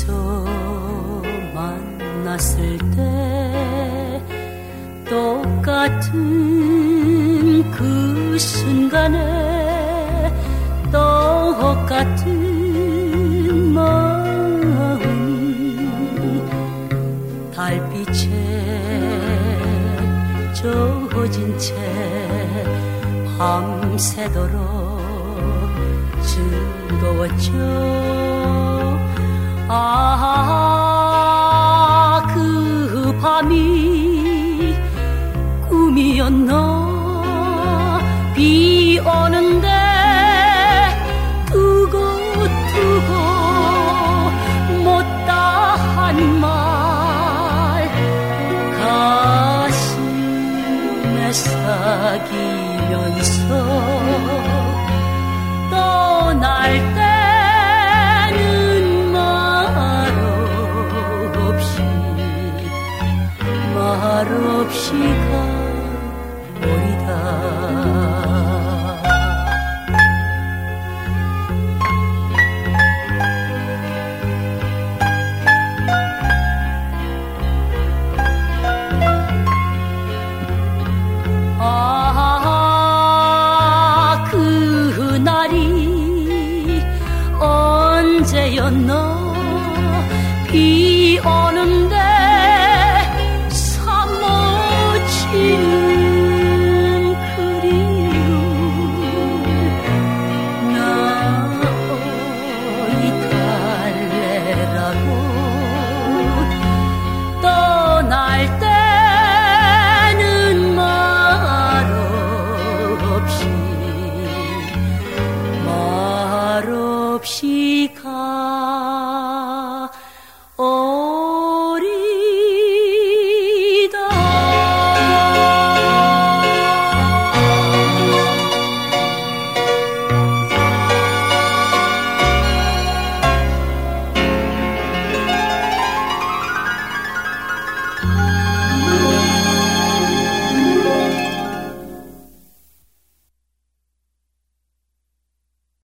어디서 만났을 때 똑같은 그 순간에 똑같은 마음이 달빛에 젖은 채 밤새도록 즐거웠죠. 그 밤이 꿈이었나. 비 오는데 두고 못다한 말 가슴에 새기면서 떠날 때는 말없이 가버리다. 그날이 언제였나. 비 오는데 사무치는 그리움 나의 달래라고. 떠날 때는 말없이 가버리다.